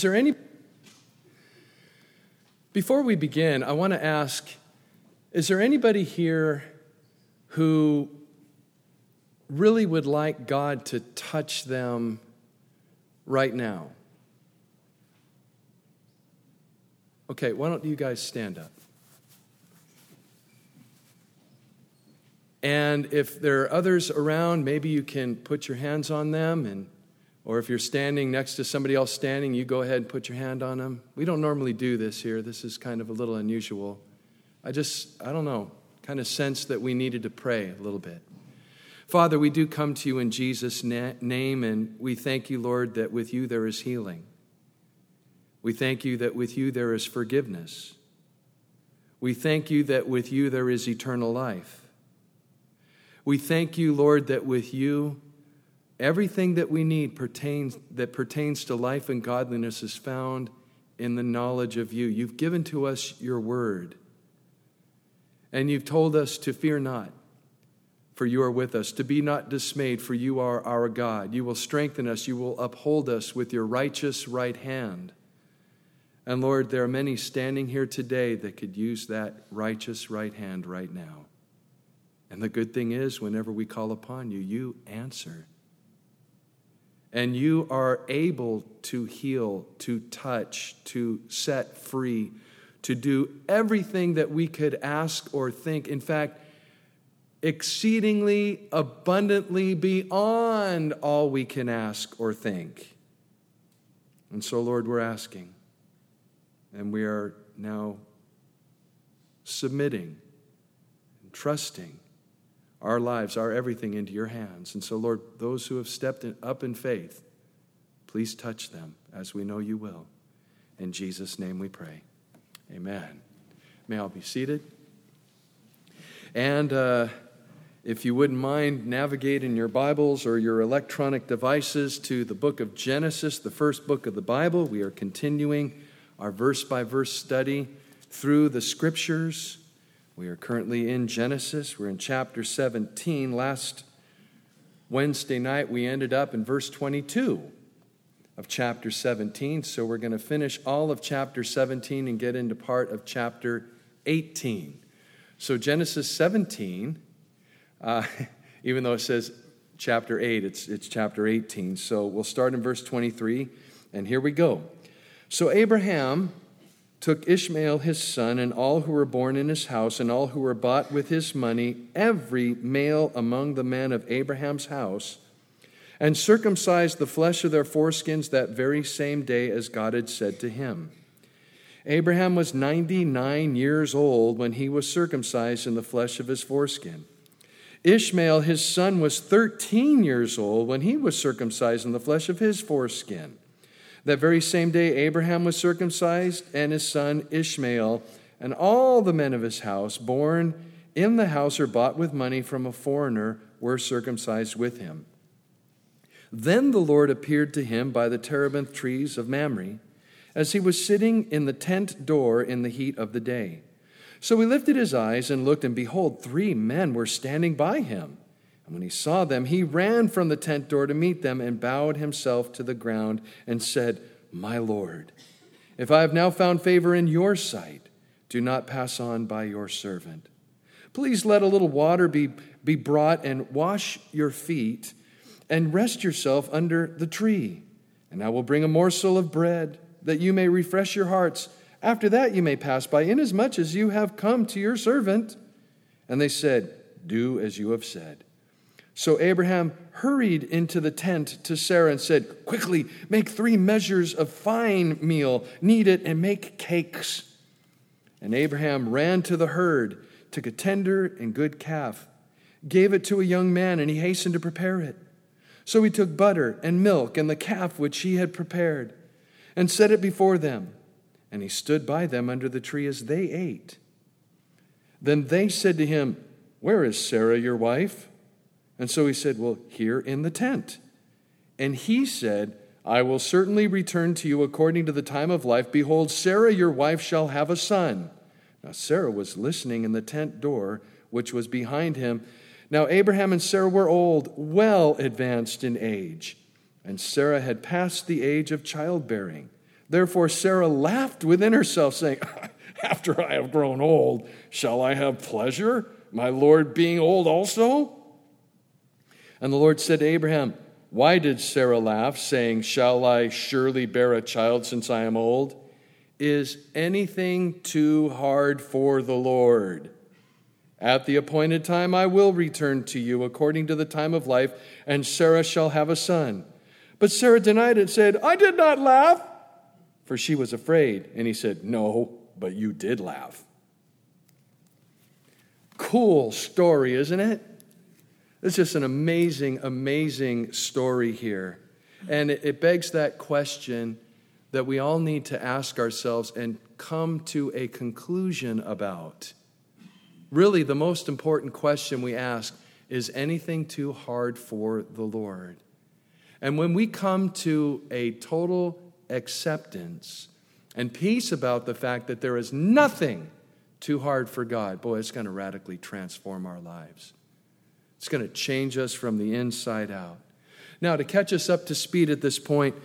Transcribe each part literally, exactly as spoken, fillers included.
there any... Before we begin, I want to ask, is there anybody here who really would like God to touch them right now? Okay, why don't you guys stand up? And if there are others around, maybe you can put your hands on them, and or if you're standing next to somebody else standing, you go ahead and put your hand on them. We don't normally do this here. This is kind of a little unusual. I just, I don't know, kind of sense that we needed to pray a little bit. Father, we do come to you in Jesus' na- name, and we thank you, Lord, that with you there is healing. We thank you that with you there is forgiveness. We thank you that with you there is eternal life. We thank you, Lord, that with you everything that we need pertains that pertains to life and godliness is found in the knowledge of you. You've given to us your word, and you've told us to fear not, for you are with us, to be not dismayed, for you are our God. You will strengthen us, you will uphold us with your righteous right hand. And Lord, there are many standing here today that could use that righteous right hand right now. And the good thing is, whenever we call upon you, you answer. And you are able to heal, to touch, to set free, to do everything that we could ask or think. In fact, exceedingly, abundantly beyond all we can ask or think. And so, Lord, we're asking. And we are now submitting and trusting our lives, our everything into your hands. And so, Lord, those who have stepped in, up in faith, please touch them as we know you will. In Jesus' name we pray. Amen. May all be seated. And uh, if you wouldn't mind navigating your Bibles or your electronic devices to the book of Genesis, the first book of the Bible, we are continuing our verse-by-verse study through the Scriptures. We are currently in Genesis. We're in chapter seventeen. Last Wednesday night, we ended up in verse twenty-two of chapter seventeen. So we're going to finish all of chapter seventeen and get into part of chapter eighteen. So Genesis seventeen, uh, even though it says chapter eight, it's, it's chapter eighteen. So we'll start in verse twenty-three, and here we go. So Abraham took Ishmael his son, and all who were born in his house, and all who were bought with his money, every male among the men of Abraham's house, and circumcised the flesh of their foreskins that very same day as God had said to him. Abraham was ninety-nine years old when he was circumcised in the flesh of his foreskin. Ishmael his son was thirteen years old when he was circumcised in the flesh of his foreskin. That very same day, Abraham was circumcised, and his son Ishmael, and all the men of his house, born in the house or bought with money from a foreigner, were circumcised with him. Then the Lord appeared to him by the terebinth trees of Mamre, as he was sitting in the tent door in the heat of the day. So he lifted his eyes and looked, and behold, three men were standing by him. And when he saw them, he ran from the tent door to meet them and bowed himself to the ground and said, "My Lord, if I have now found favor in your sight, do not pass on by your servant. Please let a little water be, be brought and wash your feet and rest yourself under the tree. And I will bring a morsel of bread that you may refresh your hearts. After that you may pass by, inasmuch as you have come to your servant." And they said, "Do as you have said." So Abraham hurried into the tent to Sarah and said, "Quickly, make three measures of fine meal, knead it, and make cakes." And Abraham ran to the herd, took a tender and good calf, gave it to a young man, and he hastened to prepare it. So he took butter and milk and the calf which he had prepared, and set it before them. And he stood by them under the tree as they ate. Then they said to him, "Where is Sarah, your wife?" And so he said, "Well, here in the tent." And he said, "I will certainly return to you according to the time of life. Behold, Sarah your wife shall have a son." Now Sarah was listening in the tent door, which was behind him. Now Abraham and Sarah were old, well advanced in age, and Sarah had passed the age of childbearing. Therefore Sarah laughed within herself, saying, after I have grown old, shall I have pleasure, my Lord being old also? And the Lord said to Abraham, why did Sarah laugh, saying, shall I surely bear a child since I am old? Is anything too hard for the Lord? At the appointed time I will return to you according to the time of life, and Sarah shall have a son. But Sarah denied it and said, I did not laugh, for she was afraid. And he said, no, but you did laugh. Cool story, isn't it? It's just an amazing, amazing story here. And it, it begs that question that we all need to ask ourselves and come to a conclusion about. Really, the most important question we ask, is anything too hard for the Lord? And when we come to a total acceptance and peace about the fact that there is nothing too hard for God, boy, it's going to radically transform our lives. It's going to change us from the inside out. Now, to catch us up to speed at this point,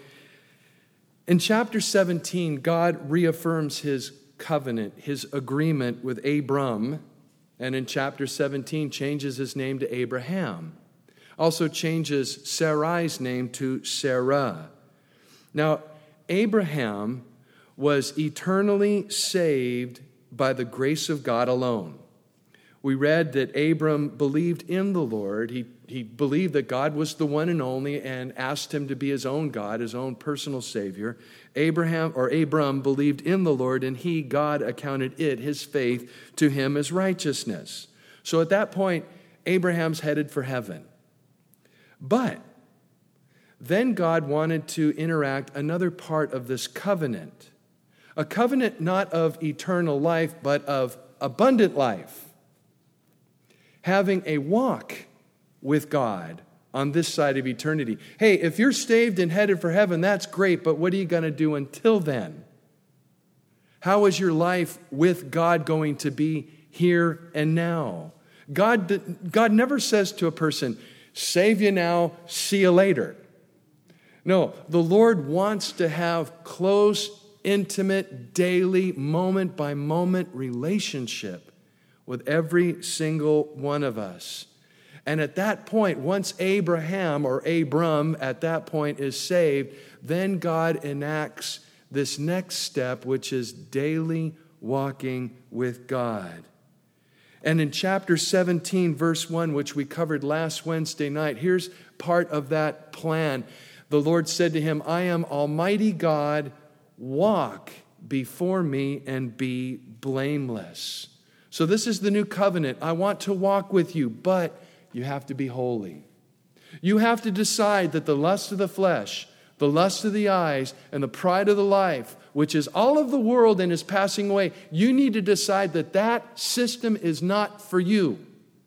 in chapter seventeen, God reaffirms his covenant, his agreement with Abram, and in chapter seventeen, changes his name to Abraham. Also changes Sarai's name to Sarah. Now, Abraham was eternally saved by the grace of God alone. We read that Abram believed in the Lord. He, he believed that God was the one and only and asked him to be his own God, his own personal Savior. Abraham or Abram believed in the Lord, and he, God, accounted it, his faith, to him as righteousness. So at that point, Abraham's headed for heaven. But then God wanted to interact another part of this covenant. A covenant not of eternal life, but of abundant life. Having a walk with God on this side of eternity. Hey, if you're saved and headed for heaven, that's great, but what are you going to do until then? How is your life with God going to be here and now? God, God never says to a person, save you now, see you later. No, the Lord wants to have close, intimate, daily, moment-by-moment relationship with every single one of us. And at that point, once Abraham or Abram at that point is saved, then God enacts this next step, which is daily walking with God. And in chapter seventeen, verse one, which we covered last Wednesday night, here's part of that plan. The Lord said to him, I am Almighty God, walk before me and be blameless. So this is the new covenant. I want to walk with you, but you have to be holy. You have to decide that the lust of the flesh, the lust of the eyes, and the pride of the life, which is all of the world and is passing away, you need to decide that that system is not for you,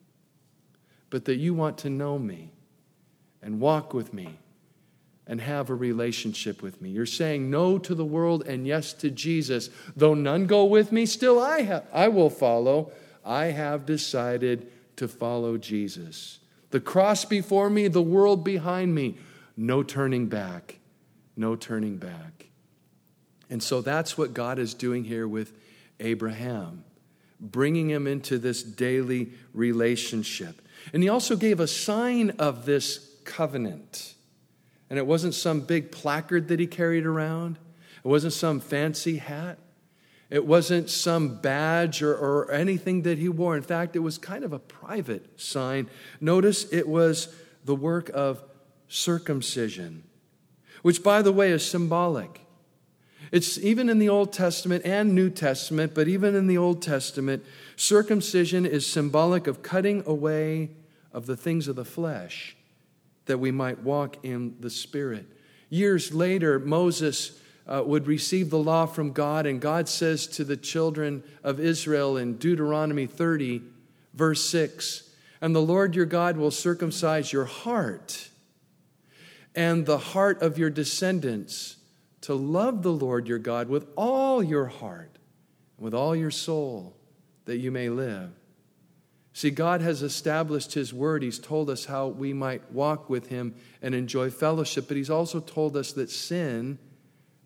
but that you want to know me and walk with me and have a relationship with me. You're saying no to the world and yes to Jesus. Though none go with me, still I, ha- I will follow. I have decided to follow Jesus. The cross before me, the world behind me. No turning back. No turning back. And so that's what God is doing here with Abraham, bringing him into this daily relationship. And he also gave a sign of this covenant. And it wasn't some big placard that he carried around. It wasn't some fancy hat. It wasn't some badge or, or anything that he wore. In fact, it was kind of a private sign. Notice it was the work of circumcision, which, by the way, is symbolic. It's even in the Old Testament and New Testament, but even in the Old Testament, circumcision is symbolic of cutting away of the things of the flesh, that we might walk in the Spirit. Years later, Moses uh, would receive the law from God, and God says to the children of Israel in Deuteronomy thirty, verse six, and the Lord your God will circumcise your heart and the heart of your descendants to love the Lord your God with all your heart, with all your soul, that you may live. See, God has established His word. He's told us how we might walk with Him and enjoy fellowship, but He's also told us that sin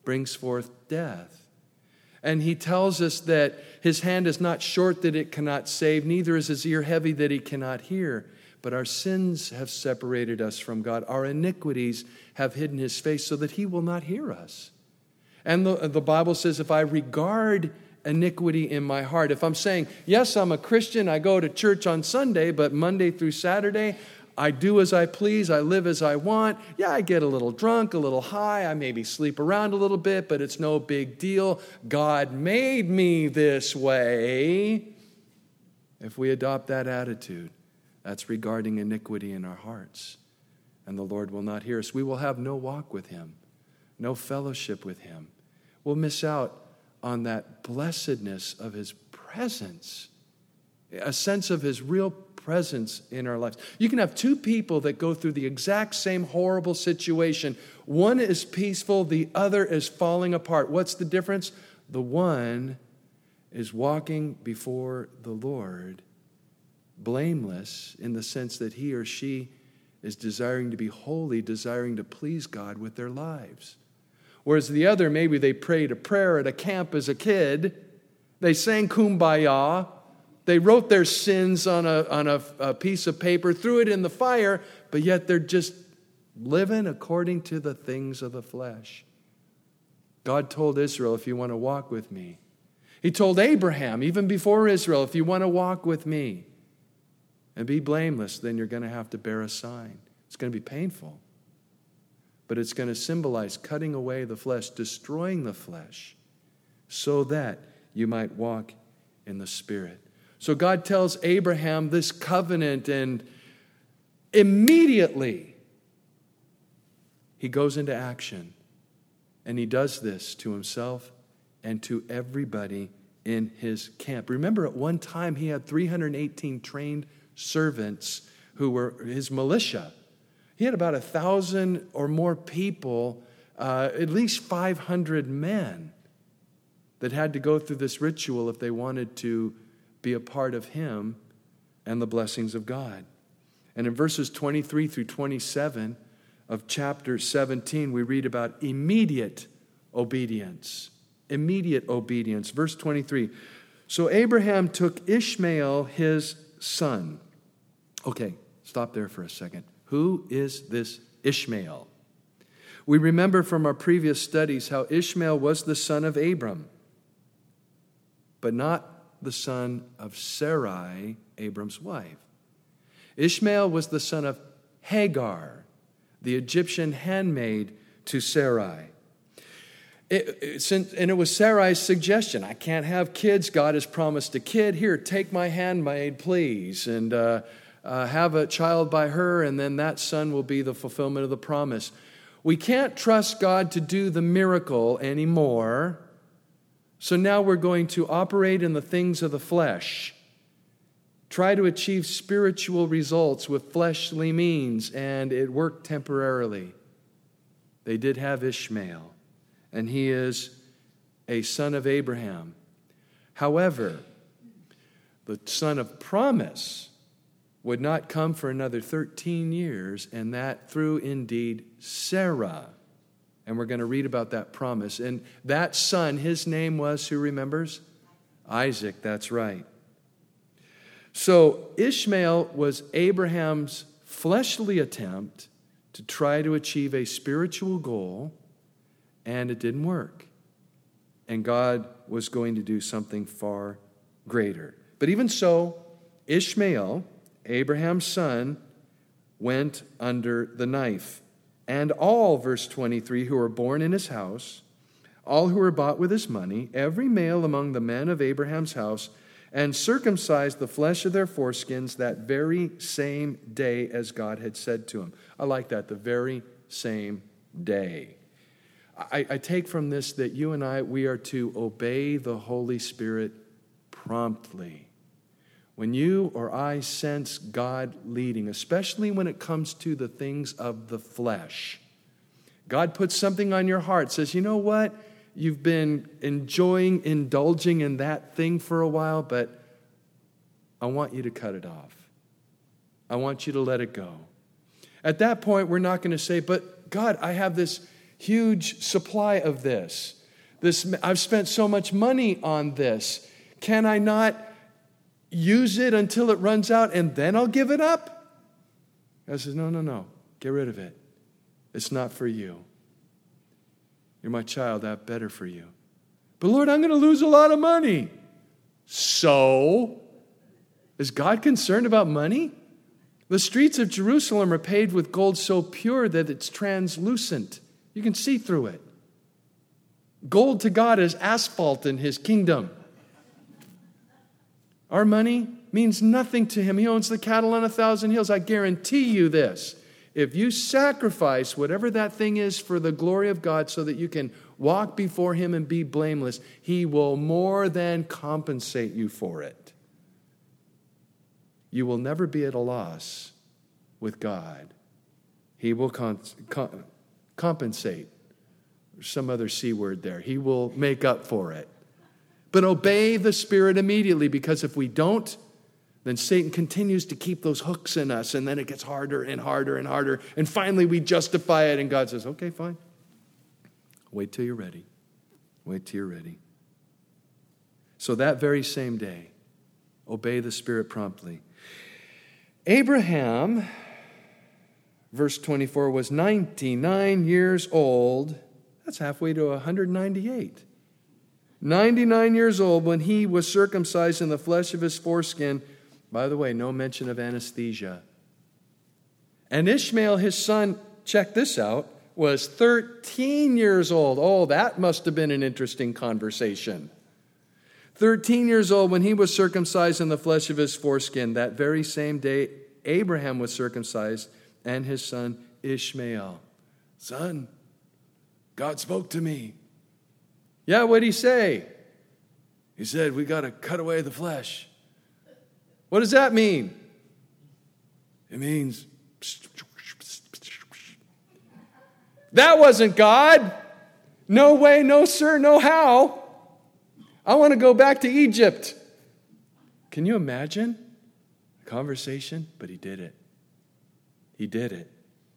brings forth death. And he tells us that his hand is not short that it cannot save, neither is his ear heavy that he cannot hear. But our sins have separated us from God. Our iniquities have hidden his face so that he will not hear us. And the, the Bible says, if I regard iniquity in my heart, if I'm saying, yes, I'm a Christian, I go to church on Sunday, but Monday through Saturday, I do as I please, I live as I want. Yeah, I get a little drunk, a little high, I maybe sleep around a little bit, but it's no big deal. God made me this way. If we adopt that attitude, that's regarding iniquity in our hearts. And the Lord will not hear us. We will have no walk with him, no fellowship with him. We'll miss out on that blessedness of his presence, a sense of his real presence in our lives. You can have two people that go through the exact same horrible situation. One is peaceful, the other is falling apart. What's the difference? The one is walking before the Lord, blameless in the sense that he or she is desiring to be holy, desiring to please God with their lives. Whereas the other, maybe they prayed a prayer at a camp as a kid, they sang Kumbaya, they wrote their sins on a, on a, a piece of paper, threw it in the fire, but yet they're just living according to the things of the flesh. God told Israel, if you want to walk with me. He told Abraham, even before Israel, if you want to walk with me and be blameless, then you're going to have to bear a sign. It's going to be painful, but it's going to symbolize cutting away the flesh, destroying the flesh, so that you might walk in the Spirit. So God tells Abraham this covenant, and immediately he goes into action. And he does this to himself and to everybody in his camp. Remember, at one time he had three hundred eighteen trained servants who were his militia. He had about a thousand or more people, uh, at least five hundred men that had to go through this ritual if they wanted to be a part of him and the blessings of God. And in verses twenty-three through twenty-seven of chapter seventeen, we read about immediate obedience. Immediate obedience. Verse twenty-three. So Abraham took Ishmael, his son. Okay, stop there for a second. Who is this Ishmael? We remember from our previous studies how Ishmael was the son of Abram, but not the son of Sarai, Abram's wife. Ishmael was the son of Hagar, the Egyptian handmaid to Sarai. It, it, and it was Sarai's suggestion. I can't have kids. God has promised a kid. Here, take my handmaid, please, and uh, uh, have a child by her, and then that son will be the fulfillment of the promise. We can't trust God to do the miracle anymore. So now we're going to operate in the things of the flesh, try to achieve spiritual results with fleshly means, and it worked temporarily. They did have Ishmael, and he is a son of Abraham. However, the son of promise would not come for another thirteen years, and that through indeed Sarah. And we're going to read about that promise. And that son, his name was, who remembers? Isaac, that's right. So Ishmael was Abraham's fleshly attempt to try to achieve a spiritual goal, and it didn't work. And God was going to do something far greater. But even so, Ishmael, Abraham's son, went under the knife. And all, verse twenty-three, who were born in his house, all who were bought with his money, every male among the men of Abraham's house, and circumcised the flesh of their foreskins that very same day as God had said to him. I like that, the very same day. I, I take from this that you and I, we are to obey the Holy Spirit promptly. When you or I sense God leading, especially when it comes to the things of the flesh, God puts something on your heart, says, you know what? You've been enjoying, indulging in that thing for a while, but I want you to cut it off. I want you to let it go. At that point, we're not going to say, but God, I have this huge supply of this. This I've spent so much money on this. Can I not use it until it runs out and then I'll give it up? God says, no, no, no. Get rid of it. It's not for you. You're my child. I have better for you. But Lord, I'm going to lose a lot of money. So, is God concerned about money? The streets of Jerusalem are paved with gold so pure that it's translucent. You can see through it. Gold to God is asphalt in his kingdom. Our money means nothing to him. He owns the cattle on a thousand hills. I guarantee you this. If you sacrifice whatever that thing is for the glory of God so that you can walk before him and be blameless, he will more than compensate you for it. You will never be at a loss with God. He will con- con- compensate. There's some other C word there. He will make up for it. But obey the Spirit immediately, because if we don't, then Satan continues to keep those hooks in us, and then it gets harder and harder and harder, and finally we justify it, and God says, okay, fine. Wait till you're ready. Wait till you're ready. So that very same day, obey the Spirit promptly. Abraham, verse twenty-four, was ninety-nine years old. That's halfway to one hundred ninety-eight. ninety-nine years old when he was circumcised in the flesh of his foreskin. By the way, no mention of anesthesia. And Ishmael, his son, check this out, was thirteen years old. Oh, that must have been an interesting conversation. thirteen years old when he was circumcised in the flesh of his foreskin. That very same day, Abraham was circumcised and his son Ishmael. Son, God spoke to me. Yeah, what'd he say? He said, we got to cut away the flesh. What does that mean? It means that wasn't God. No way, no sir, no how. I want to go back to Egypt. Can you imagine the conversation? But he did it. He did it.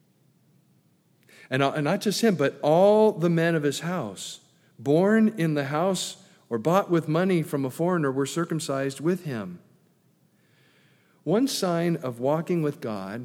And, and not just him, but all the men of his house, born in the house or bought with money from a foreigner, were circumcised with him. One sign of walking with God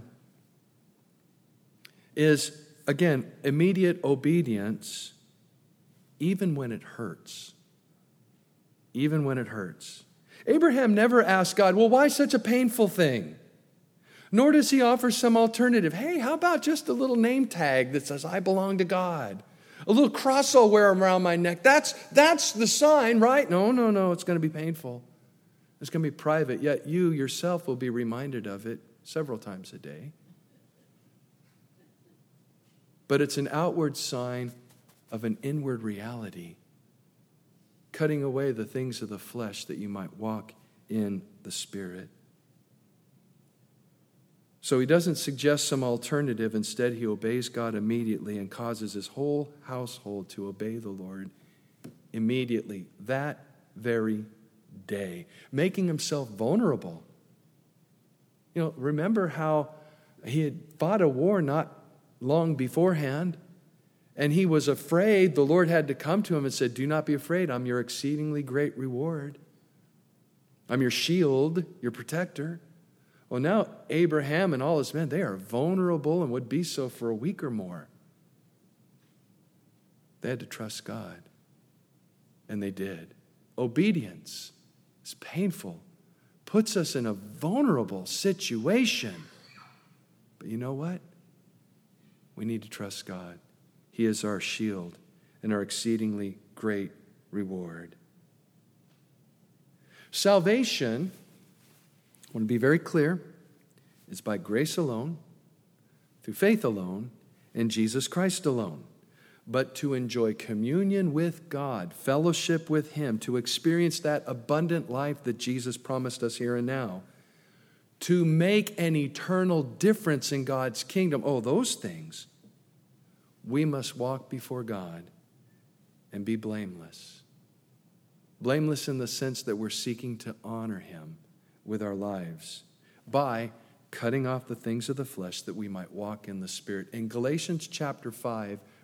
is, again, immediate obedience, even when it hurts. Even when it hurts. Abraham never asked God, well, why such a painful thing? Nor does he offer some alternative. Hey, how about just a little name tag that says, I belong to God? A little cross I'll wear around my neck. That's, that's the sign, right? No, no, no, it's going to be painful. It's going to be private, yet you yourself will be reminded of it several times a day. But it's an outward sign of an inward reality, cutting away the things of the flesh that you might walk in the Spirit. So he doesn't suggest some alternative. Instead, he obeys God immediately and causes his whole household to obey the Lord immediately, that very day, making himself vulnerable. You know, remember how he had fought a war not long beforehand, and he was afraid. The Lord had to come to him and said, do not be afraid. I'm your exceedingly great reward. I'm your shield, your protector. Well, now Abraham and all his men, they are vulnerable and would be so for a week or more. They had to trust God, and they did. Obedience is painful, puts us in a vulnerable situation. But you know what? We need to trust God. He is our shield and our exceedingly great reward. Salvation, I want to be very clear, is by grace alone, through faith alone, in Jesus Christ alone. But to enjoy communion with God, fellowship with Him, to experience that abundant life that Jesus promised us here and now, to make an eternal difference in God's kingdom, oh, those things, we must walk before God and be blameless. Blameless in the sense that we're seeking to honor Him with our lives by cutting off the things of the flesh that we might walk in the Spirit. In Galatians chapter five,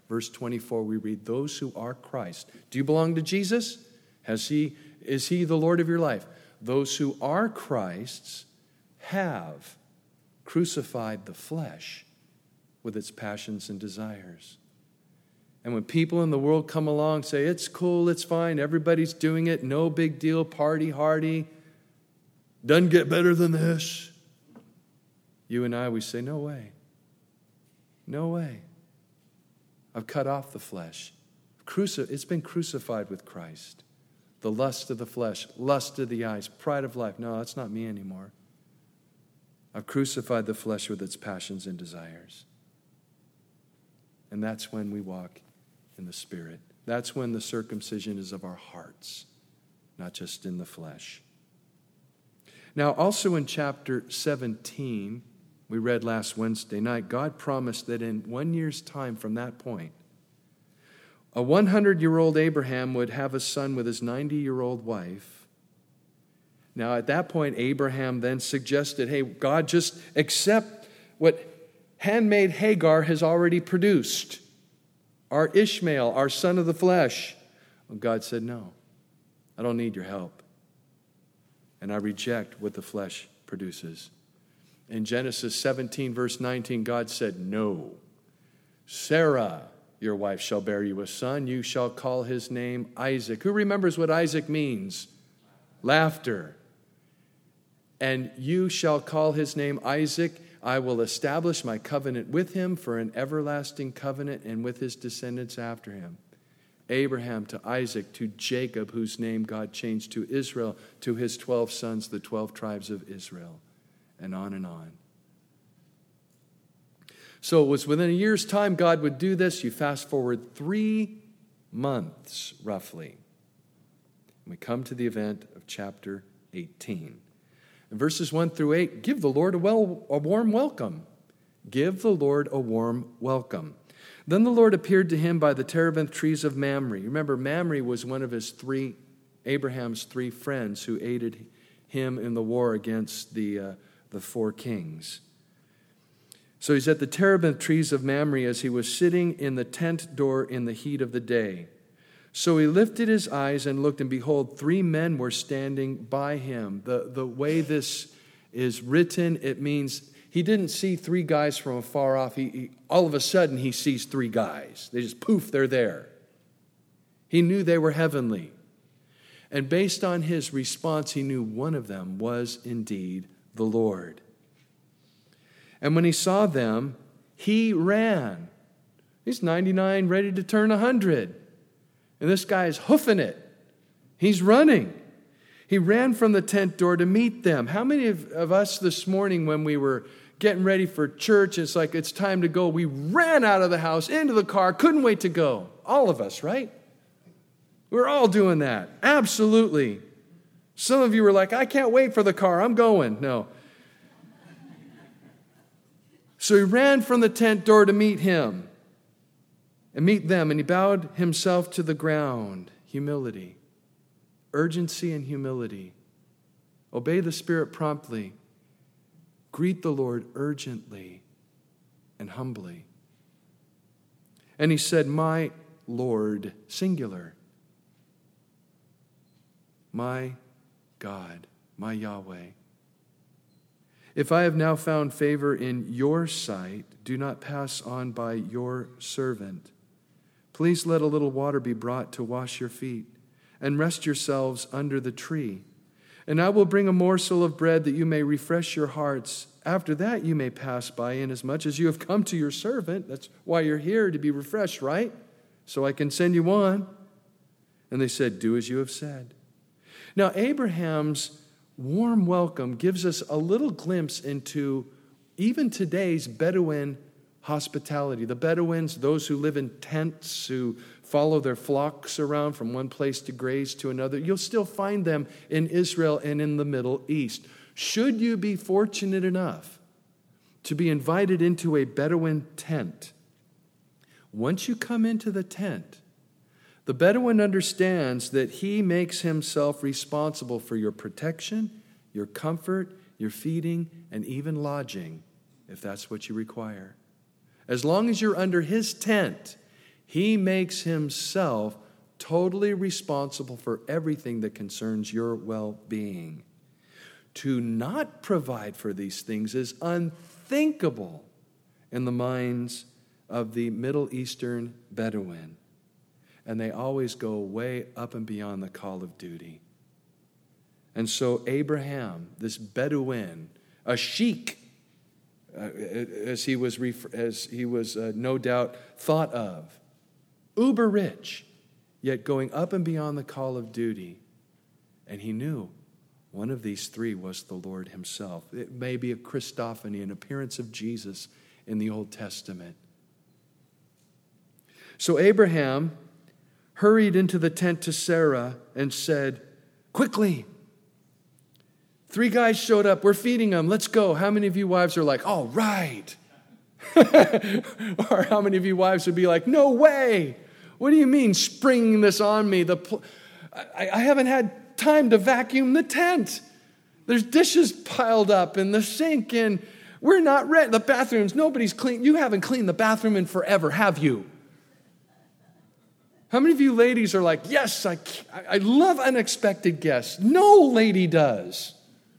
Verse twenty-four, we read, those who are Christ. Do you belong to Jesus? Has he, is he the Lord of your life? Those who are Christ's have crucified the flesh with its passions and desires. And when people in the world come along, say, it's cool, it's fine, everybody's doing it, no big deal, party hardy, doesn't get better than this. You and I, we say, no way. No way. I've cut off the flesh. Cruci- it's been crucified with Christ. The lust of the flesh, lust of the eyes, pride of life. No, that's not me anymore. I've crucified the flesh with its passions and desires. And that's when we walk in the Spirit. That's when the circumcision is of our hearts, not just in the flesh. Now, also in chapter seventeen, we read last Wednesday night, God promised that in one year's time from that point, a hundred-year-old Abraham would have a son with his ninety-year-old wife. Now, at that point, Abraham then suggested, hey, God, just accept what handmaid Hagar has already produced. Our Ishmael, our son of the flesh. Well, God said, no, I don't need your help. And I reject what the flesh produces. In Genesis seventeen, verse nineteen, God said, no. Sarah, your wife, shall bear you a son. You shall call his name Isaac. Who remembers what Isaac means? Laughter. And you shall call his name Isaac. I will establish my covenant with him for an everlasting covenant and with his descendants after him. Abraham to Isaac to Jacob, whose name God changed to Israel, to his twelve sons, the twelve tribes of Israel, and on and on. So it was within a year's time God would do this. You fast forward three months, roughly. And we come to the event of chapter eighteen. In verses one through eight, give the Lord a, well, a warm welcome. Give the Lord a warm welcome. Then the Lord appeared to him by the terebinth trees of Mamre. Remember, Mamre was one of his three, Abraham's three friends who aided him in the war against the, uh, the four kings. So he's at the terebinth trees of Mamre as he was sitting in the tent door in the heat of the day. So he lifted his eyes and looked, and behold, three men were standing by him. The, the way this is written, it means he didn't see three guys from afar off. He, he, all of a sudden, he sees three guys. They just, poof, they're there. He knew they were heavenly. And based on his response, he knew one of them was indeed the Lord. And when he saw them, he ran. He's ninety-nine, ready to turn one hundred. And this guy is hoofing it. He's running. He ran from the tent door to meet them. How many of, of us this morning when we were getting ready for church, it's like it's time to go, we ran out of the house, into the car, couldn't wait to go. All of us, right? We're all doing that. Absolutely. Some of you were like, I can't wait for the car. I'm going. No. So he ran from the tent door to meet him. And meet them, and he bowed himself to the ground. Humility. Urgency and humility. Obey the Spirit promptly. Greet the Lord urgently and humbly. And he said, my Lord, singular. My God, my Yahweh. If I have now found favor in your sight, do not pass on by your servant. Please let a little water be brought to wash your feet, and rest yourselves under the tree. And I will bring a morsel of bread that you may refresh your hearts. After that you may pass by, inasmuch as you have come to your servant. That's why you're here, to be refreshed, right? So I can send you on. And they said, do as you have said. Now Abraham's warm welcome gives us a little glimpse into even today's Bedouin hospitality. The Bedouins, those who live in tents, who follow their flocks around from one place to graze to another, you'll still find them in Israel and in the Middle East. Should you be fortunate enough to be invited into a Bedouin tent, once you come into the tent, the Bedouin understands that he makes himself responsible for your protection, your comfort, your feeding, and even lodging, if that's what you require. As long as you're under his tent, He makes himself totally responsible for everything that concerns your well-being. To not provide for these things is unthinkable in the minds of the Middle Eastern Bedouin. And they always go way up and beyond the call of duty. And so Abraham, this Bedouin, a sheik, uh, as he was, ref- as he was uh, no doubt thought of, uber rich, yet going up and beyond the call of duty. And he knew one of these three was the Lord himself. It may be a Christophany, an appearance of Jesus in the Old Testament. So Abraham hurried into the tent to Sarah and said, quickly, three guys showed up. We're feeding them. Let's go. How many of you wives are like, all right? Or how many of you wives would be like, no way. What do you mean springing this on me? The pl- I, I haven't had time to vacuum the tent. There's dishes piled up in the sink and we're not ready. The bathrooms, nobody's clean. You haven't cleaned the bathroom in forever, have you? How many of you ladies are like, yes, I, I love unexpected guests. No lady does.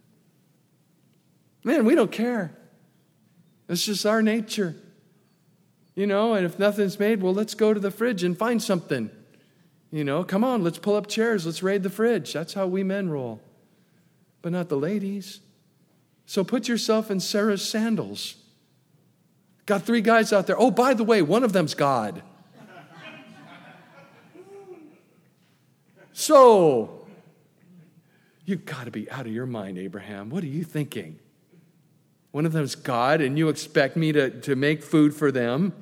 Man, we don't care. It's just our nature. You know, and if nothing's made, well, let's go to the fridge and find something. You know, come on, let's pull up chairs. Let's raid the fridge. That's how we men roll. But not the ladies. So put yourself in Sarah's sandals. Got three guys out there. Oh, by the way, one of them's God. So, you've got to be out of your mind, Abraham. What are you thinking? One of them's God, and you expect me to, to make food for them?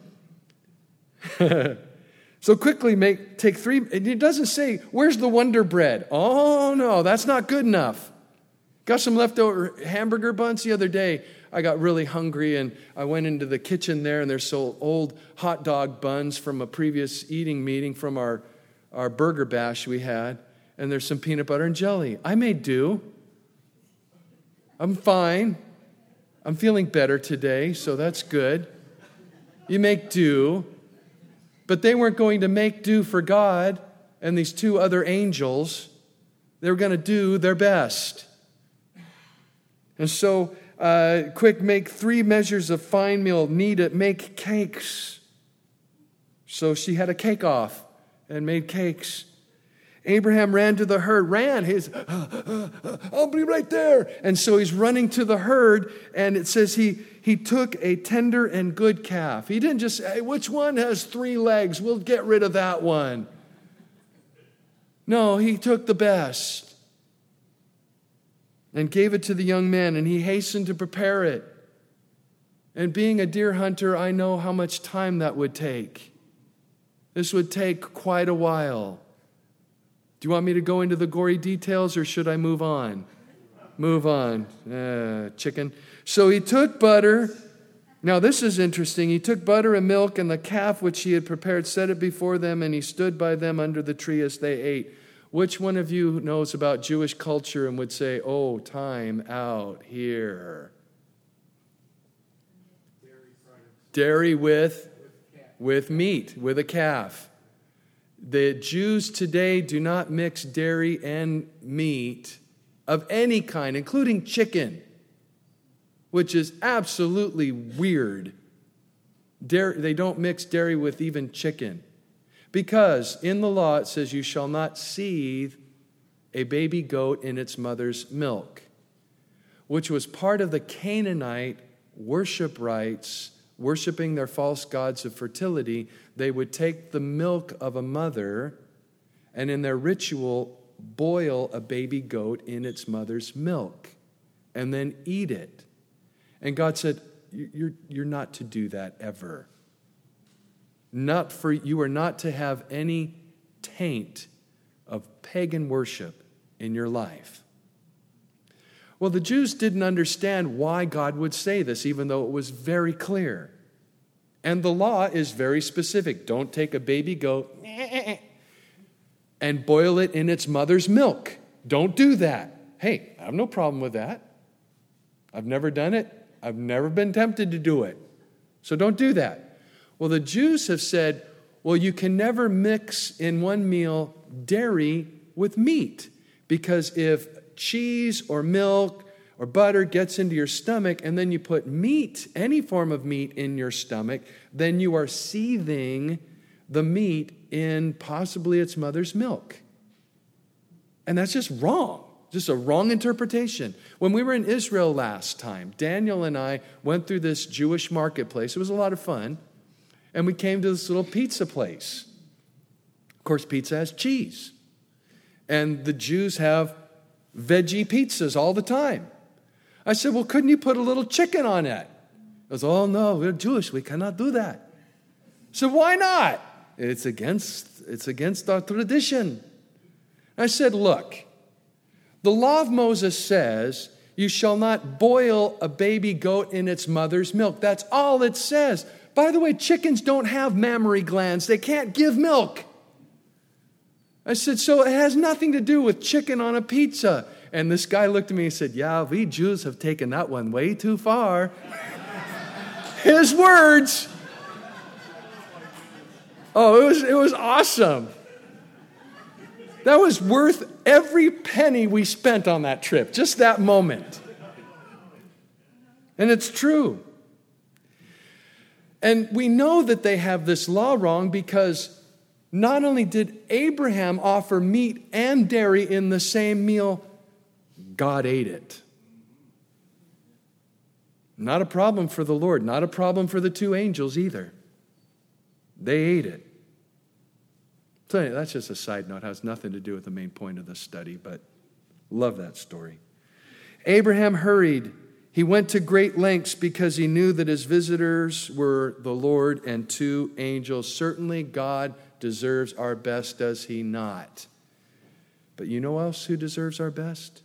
So quickly make take three. It doesn't say, where's the Wonder Bread? Oh, no, that's not good enough. Got some leftover hamburger buns the other day. I got really hungry, and I went into the kitchen there, and there's so old hot dog buns from a previous eating meeting from our, our burger bash we had, and there's some peanut butter and jelly. I made do. I'm fine. I'm feeling better today, so that's good. You make do. But they weren't going to make do for God and these two other angels. They were going to do their best. And so, uh, quick, make three measures of fine meal. Knead it, make cakes. So she had a cake off and made cakes. Abraham ran to the herd, ran, he's, uh, uh, uh, I'll be right there. And so he's running to the herd, and it says he, he took a tender and good calf. He didn't just say, hey, which one has three legs? We'll get rid of that one. No, he took the best and gave it to the young man, and he hastened to prepare it. And being a deer hunter, I know how much time that would take. This would take quite a while. Do you want me to go into the gory details, or should I move on? Move on. Uh, chicken. So he took butter. Now this is interesting. He took butter and milk and the calf which he had prepared, set it before them, and he stood by them under the tree as they ate. Which one of you knows about Jewish culture and would say, oh, time out here? Dairy with, with meat, with a calf. The Jews today do not mix dairy and meat of any kind, including chicken, which is absolutely weird. Dairy, they don't mix dairy with even chicken. Because in the law it says you shall not seethe a baby goat in its mother's milk, which was part of the Canaanite worship rites, worshiping their false gods of fertility. They would take the milk of a mother and in their ritual boil a baby goat in its mother's milk and then eat it. And God said, you're, you're not to do that ever. Not for, you are not to have any taint of pagan worship in your life. Well, the Jews didn't understand why God would say this, even though it was very clear. And the law is very specific. Don't take a baby goat and boil it in its mother's milk. Don't do that. Hey, I have no problem with that. I've never done it. I've never been tempted to do it. So don't do that. Well, the Jews have said, well, you can never mix in one meal dairy with meat, because if cheese or milk or butter gets into your stomach and then you put meat, any form of meat, in your stomach, then you are seething the meat in possibly its mother's milk. And that's just wrong. Just a wrong interpretation. When we were in Israel last time, Daniel and I went through this Jewish marketplace. It was a lot of fun. And we came to this little pizza place. Of course, pizza has cheese. And the Jews have veggie pizzas all the time. I said, well, couldn't you put a little chicken on it? He goes, oh, no, we're Jewish. We cannot do that. So why not? It's against, it's against our tradition. I said, look, the law of Moses says you shall not boil a baby goat in its mother's milk. That's all it says. By the way, chickens don't have mammary glands. They can't give milk. I said, so it has nothing to do with chicken on a pizza. And this guy looked at me and said, yeah, we Jews have taken that one way too far. His words. Oh, it was, it was awesome. That was worth every penny we spent on that trip, just that moment. And it's true. And we know that they have this law wrong because not only did Abraham offer meat and dairy in the same meal, God ate it. Not a problem for the Lord, not a problem for the two angels either. They ate it. So that's just a side note. It has nothing to do with the main point of the study, but love that story. Abraham hurried. He went to great lengths because he knew that his visitors were the Lord and two angels. Certainly God deserves our best, does he not? But you know else who deserves our best?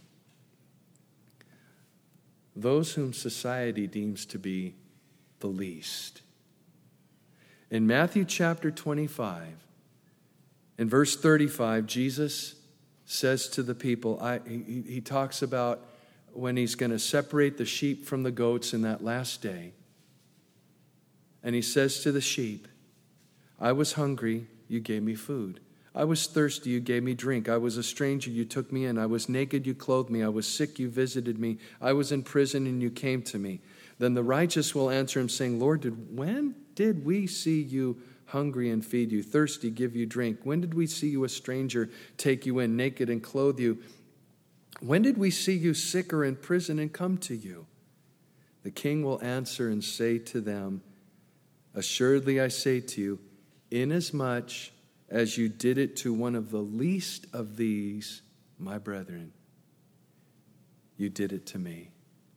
Those whom society deems to be the least. In Matthew chapter twenty-five, in verse thirty-five, Jesus says to the people, I, he, he talks about when he's going to separate the sheep from the goats in that last day. And he says to the sheep, I was hungry, you gave me food. I was thirsty, you gave me drink. I was a stranger, you took me in. I was naked, you clothed me. I was sick, you visited me. I was in prison, and you came to me. Then the righteous will answer him, saying, Lord, did, when did we see you hungry and feed you, thirsty, give you drink? When did we see you a stranger, take you in, naked and clothe you? When did we see you sick or in prison and come to you? The king will answer and say to them, assuredly I say to you, inasmuch as you did it to one of the least of these, my brethren, you did it to me.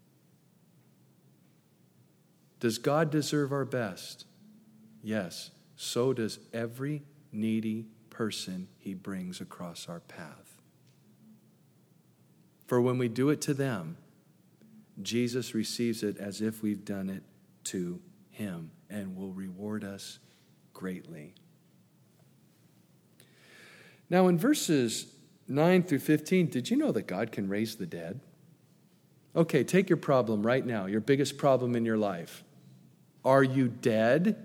Does God deserve our best? Yes. So does every needy person he brings across our path. For when we do it to them, Jesus receives it as if we've done it to him and will reward us greatly. Now in verses nine through fifteen, did you know that God can raise the dead? Okay, take your problem right now, your biggest problem in your life. Are you dead?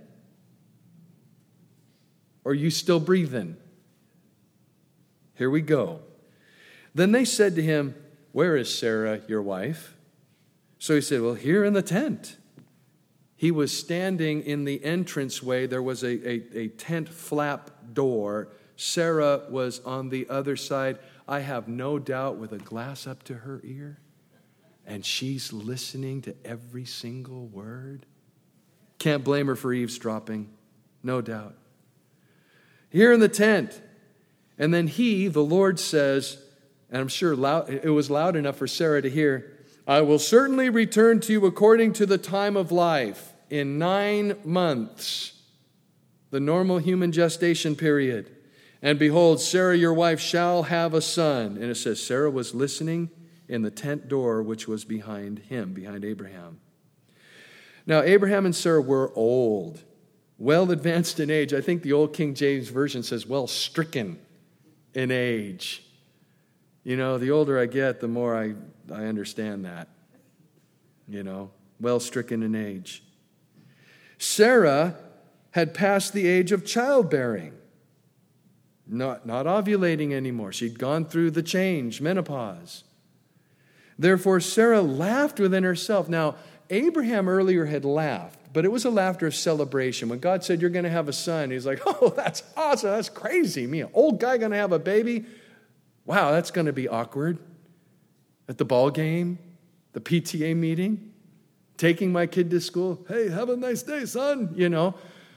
Or are you still breathing? Here we go. Then they said to him, where is Sarah, your wife? So he said, well, here in the tent. He was standing in the entranceway. There was a, a, a tent flap door. Sarah was on the other side, I have no doubt, with a glass up to her ear. And she's listening to every single word. Can't blame her for eavesdropping, no doubt. Here in the tent. And then he, the Lord, says, and I'm sure loud, it was loud enough for Sarah to hear, I will certainly return to you according to the time of life in nine months, the normal human gestation period. And behold, Sarah, your wife, shall have a son. And it says Sarah was listening in the tent door, which was behind him, behind Abraham. Now, Abraham and Sarah were old, well advanced in age. I think the old King James Version says well stricken in age. You know, the older I get, the more I, I understand that. You know, well stricken in age. Sarah had passed the age of childbearing, not, not ovulating anymore. She'd gone through the change, menopause. Therefore, Sarah laughed within herself. Now, Abraham earlier had laughed, but it was a laughter of celebration. When God said, you're going to have a son, he's like, oh, that's awesome. That's crazy. Me, an old guy going to have a baby? Wow, that's going to be awkward. At the ball game, the P T A meeting, taking my kid to school. Hey, have a nice day, son. You know.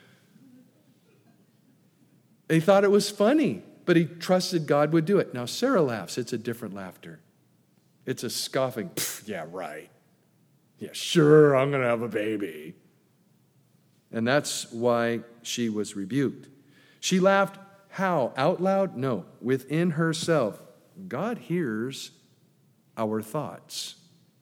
He thought it was funny, but he trusted God would do it. Now, Sarah laughs. It's a different laughter. It's a scoffing, yeah, right. Yeah, sure, I'm going to have a baby. And that's why she was rebuked. She laughed how? Out loud? No, within herself. God hears our thoughts.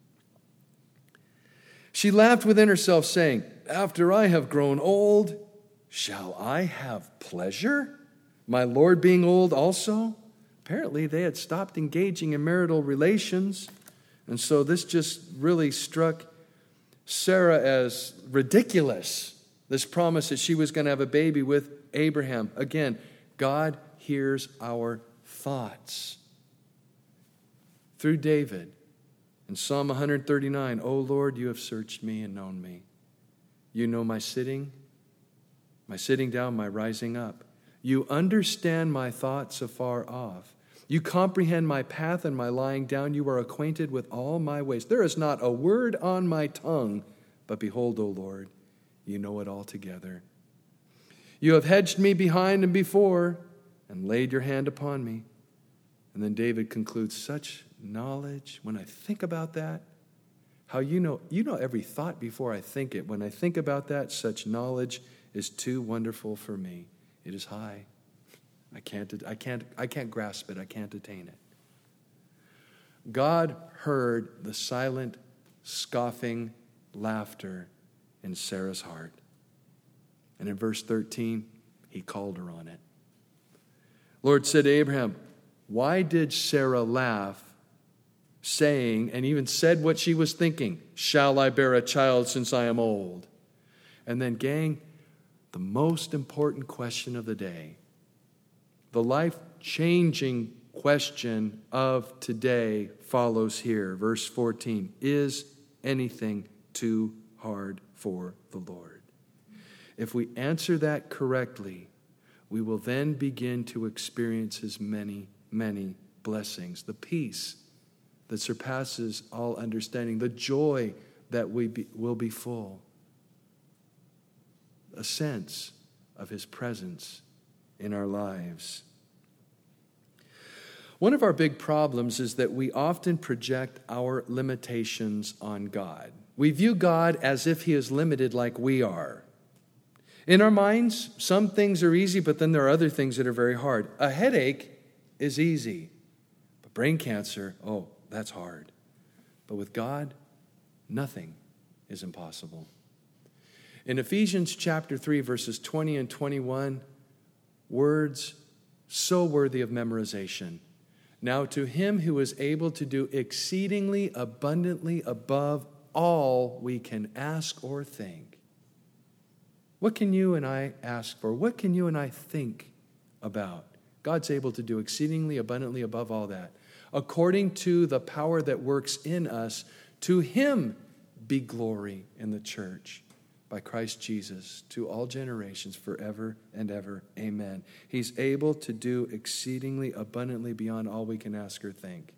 She laughed within herself, saying, after I have grown old, shall I have pleasure? My Lord being old also? Apparently, they had stopped engaging in marital relations. And so this just really struck Sarah as ridiculous, this promise that she was going to have a baby with Abraham. Again, God hears our thoughts. Through David, in Psalm one thirty-nine, O Lord, you have searched me and known me. You know my sitting, my sitting down, my rising up. You understand my thoughts afar off. You comprehend my path and my lying down. You are acquainted with all my ways. There is not a word on my tongue, but behold, O Lord, you know it altogether. You have hedged me behind and before and laid your hand upon me. And then David concludes, such knowledge, when I think about that, how you know, you know every thought before I think it. When I think about that, such knowledge is too wonderful for me. It is high. I can't, I can't, I can't grasp it. I can't attain it. God heard the silent, scoffing laughter in Sarah's heart. And in verse thirteen, he called her on it. Lord said to Abraham, why did Sarah laugh, saying, and even said what she was thinking, shall I bear a child since I am old? And then, gang, the most important question of the day, the life-changing question of today follows here. Verse fourteen, is anything too hard for the Lord? If we answer that correctly, we will then begin to experience his many, many blessings. The peace that surpasses all understanding, the joy that we be, will be full, a sense of his presence in our lives. One of our big problems is that we often project our limitations on God. We view God as if he is limited like we are. In our minds, some things are easy, but then there are other things that are very hard. A headache is easy, but brain cancer, oh, that's hard. But with God, nothing is impossible. In Ephesians chapter three, verses twenty and twenty-one, words so worthy of memorization. Now to him who is able to do exceedingly abundantly above all we can ask or think. What can you and I ask for? What can you and I think about? God's able to do exceedingly abundantly above all that. According to the power that works in us, to him be glory in the church by Christ Jesus to all generations forever and ever. Amen. He's able to do exceedingly abundantly beyond all we can ask or think,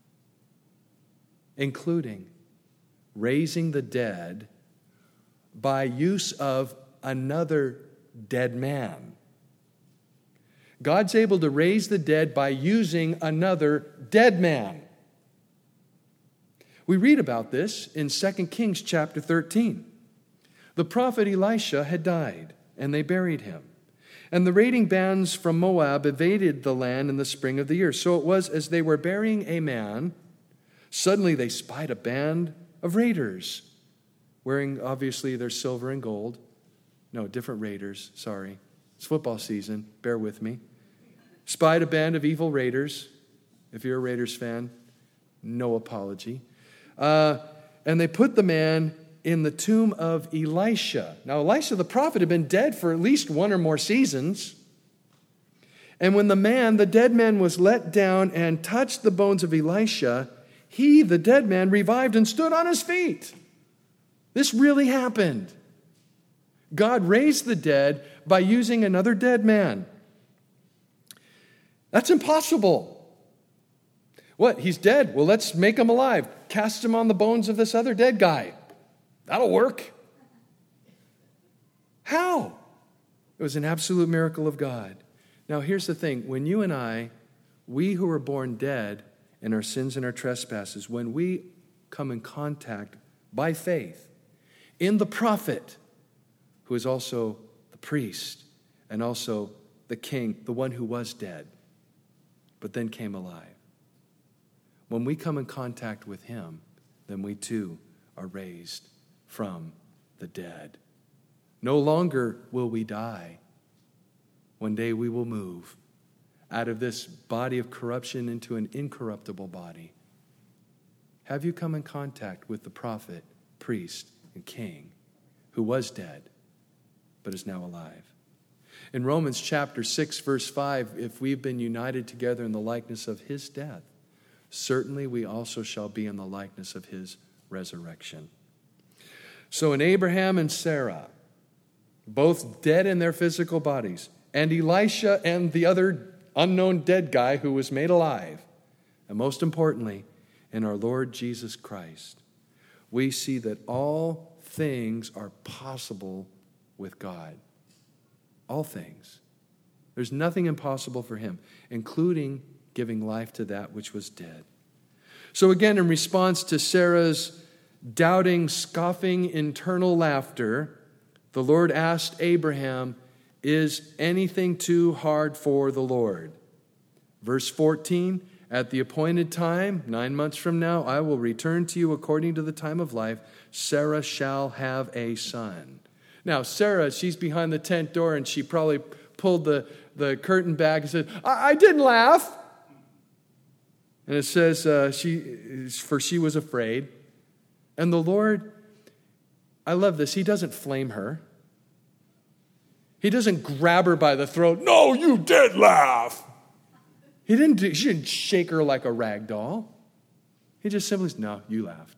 including raising the dead by use of another dead man. God's able to raise the dead by using another dead man. We read about this in Second Kings chapter thirteen. The prophet Elisha had died, and they buried him. And the raiding bands from Moab invaded the land in the spring of the year. So it was as they were burying a man, suddenly they spied a band of raiders, wearing obviously their silver and gold. No, different raiders, sorry. It's football season, bear with me. Spied a band of evil raiders. If you're a Raiders fan, no apology. Uh, and they put the man in the tomb of Elisha. Now, Elisha the prophet had been dead for at least one or more seasons. And when the man, the dead man, was let down and touched the bones of Elisha, he, the dead man, revived and stood on his feet. This really happened. God raised the dead by using another dead man. That's impossible. What? He's dead. Well, let's make him alive. Cast him on the bones of this other dead guy. That'll work. How? It was an absolute miracle of God. Now, here's the thing. When you and I, we who are born dead in our sins and our trespasses, when we come in contact by faith in the prophet, who is also the priest and also the king, the one who was dead, but then came alive. When we come in contact with him, then we too are raised from the dead. No longer will we die. One day we will move out of this body of corruption into an incorruptible body. Have you come in contact with the prophet, priest, and king who was dead but is now alive? In Romans chapter six, verse five, if we've been united together in the likeness of his death, certainly we also shall be in the likeness of his resurrection. So in Abraham and Sarah, both dead in their physical bodies, and Elisha and the other unknown dead guy who was made alive, and most importantly, in our Lord Jesus Christ, we see that all things are possible with God. All things. There's nothing impossible for him, including giving life to that which was dead. So again, in response to Sarah's doubting, scoffing, internal laughter, the Lord asked Abraham, "Is anything too hard for the Lord?" Verse fourteen, "At the appointed time, nine months from now, I will return to you according to the time of life. Sarah shall have a son." Now, Sarah, she's behind the tent door, and she probably pulled the, the curtain back and said, I, I didn't laugh. And it says, uh, she, for she was afraid. And the Lord, I love this, he doesn't flame her. He doesn't grab her by the throat. No, you did laugh. He didn't do, she didn't shake her like a rag doll. He just simply said, no, you laughed.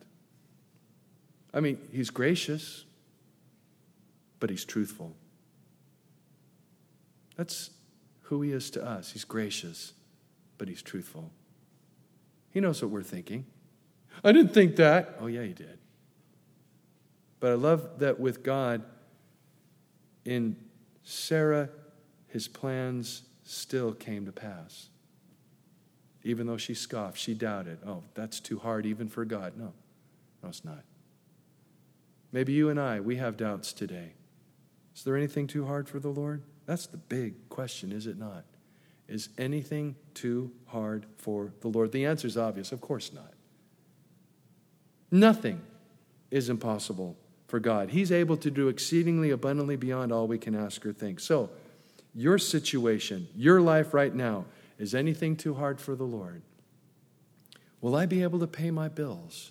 I mean, he's gracious, but he's truthful. That's who he is to us. He's gracious, but he's truthful. He knows what we're thinking. I didn't think that. Oh, yeah, you did. But I love that with God, in Sarah, his plans still came to pass. Even though she scoffed, she doubted. Oh, that's too hard even for God. No, no, it's not. Maybe you and I, we have doubts today. Is there anything too hard for the Lord? That's the big question, is it not? Is anything too hard for the Lord? The answer is obvious. Of course not. Nothing is impossible for God. He's able to do exceedingly abundantly beyond all we can ask or think. So, your situation, your life right now, is anything too hard for the Lord? Will I be able to pay my bills?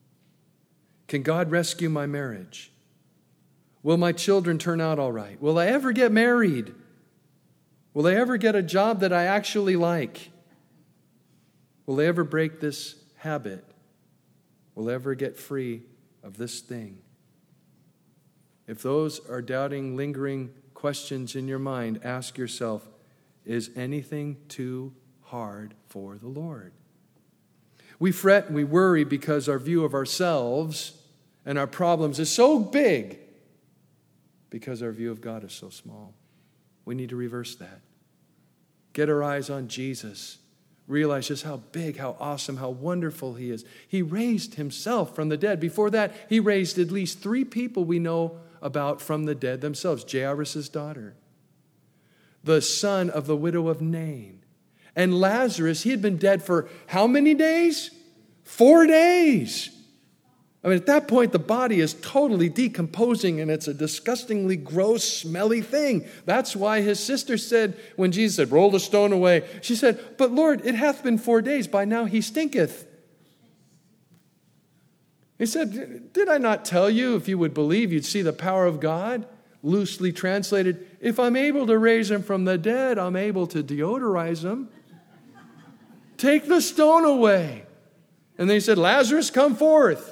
Can God rescue my marriage? Will my children turn out all right? Will I ever get married? Will I ever get a job that I actually like? Will I ever break this habit? Will I ever get free of this thing? If those are doubting, lingering questions in your mind, ask yourself, is anything too hard for the Lord? We fret and we worry because our view of ourselves and our problems is so big because our view of God is so small. We need to reverse that. Get our eyes on Jesus. Realize just how big, how awesome, how wonderful he is. He raised himself from the dead. Before that, he raised at least three people we know about from the dead themselves. Jairus' daughter, the son of the widow of Nain, and Lazarus. He had been dead for how many days? Four days. I mean, at that point, the body is totally decomposing, and it's a disgustingly gross, smelly thing. That's why his sister said, when Jesus said, roll the stone away, she said, but Lord, it hath been four days. By now he stinketh. He said, did I not tell you if you would believe, you'd see the power of God? Loosely translated, if I'm able to raise him from the dead, I'm able to deodorize him. Take the stone away. And then he said, Lazarus, come forth.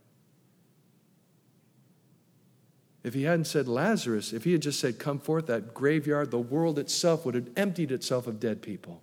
If he hadn't said Lazarus, if he had just said, come forth, that graveyard, the world itself would have emptied itself of dead people.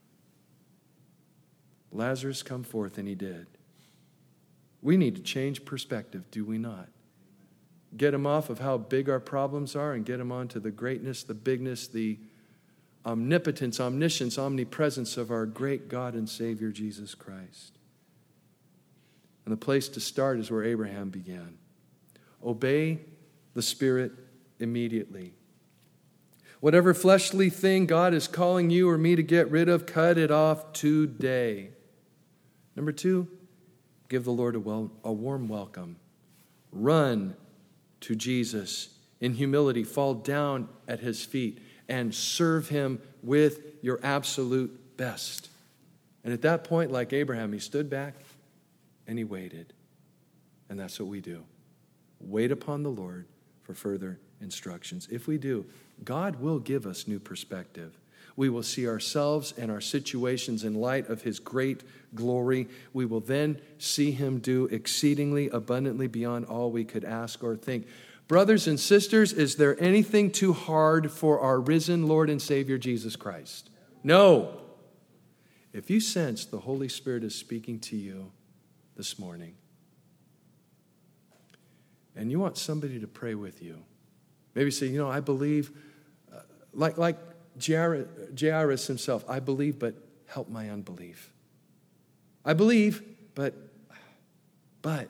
Lazarus, come forth, and he did. We need to change perspective, do we not? Get him off of how big our problems are and get him onto the greatness, the bigness, the omnipotence, omniscience, omnipresence of our great God and Savior, Jesus Christ. And the place to start is where Abraham began. Obey the Spirit immediately. Whatever fleshly thing God is calling you or me to get rid of, cut it off today. Number two, give the Lord a, well, a warm welcome. Run to Jesus in humility. Fall down at his feet and serve him with your absolute best. And at that point, like Abraham, he stood back and he waited. And that's what we do. Wait upon the Lord for further instructions. If we do, God will give us new perspective. We will see ourselves and our situations in light of his great glory. We will then see him do exceedingly abundantly beyond all we could ask or think. Brothers and sisters, is there anything too hard for our risen Lord and Savior Jesus Christ? No. If you sense the Holy Spirit is speaking to you this morning, and you want somebody to pray with you, maybe say, you know, I believe, uh, like like Jairus himself, I believe, but help my unbelief. I believe, but, but,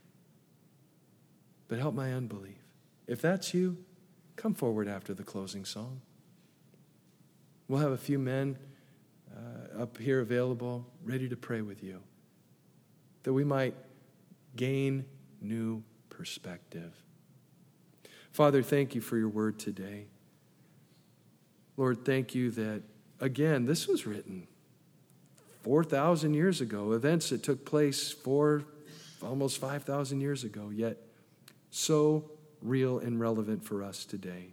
but help my unbelief. If that's you, come forward after the closing song. We'll have a few men uh, up here available, ready to pray with you, that we might gain new perspective. Father, thank you for your word today. Lord, thank you that, again, this was written four thousand years ago, events that took place four, almost five thousand years ago, yet so real and relevant for us today.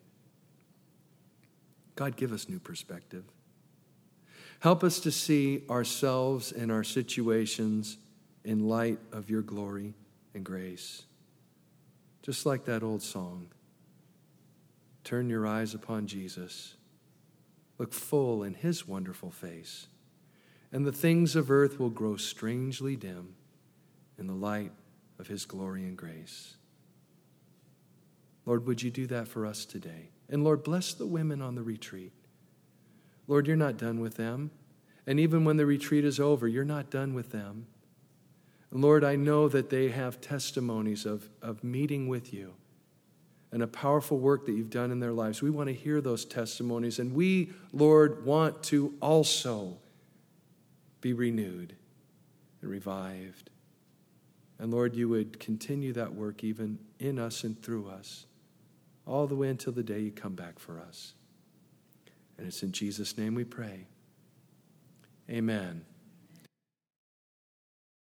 God, give us new perspective. Help us to see ourselves and our situations in light of your glory and grace. Just like that old song, turn your eyes upon Jesus. Look full in his wonderful face, and the things of earth will grow strangely dim in the light of his glory and grace. Lord, would you do that for us today? And Lord, bless the women on the retreat. Lord, you're not done with them. And even when the retreat is over, you're not done with them. And Lord, I know that they have testimonies of, of meeting with you and a powerful work that you've done in their lives. We want to hear those testimonies. And we, Lord, want to also be renewed and revived. And Lord, you would continue that work even in us and through us, all the way until the day you come back for us. And it's in Jesus' name we pray. Amen.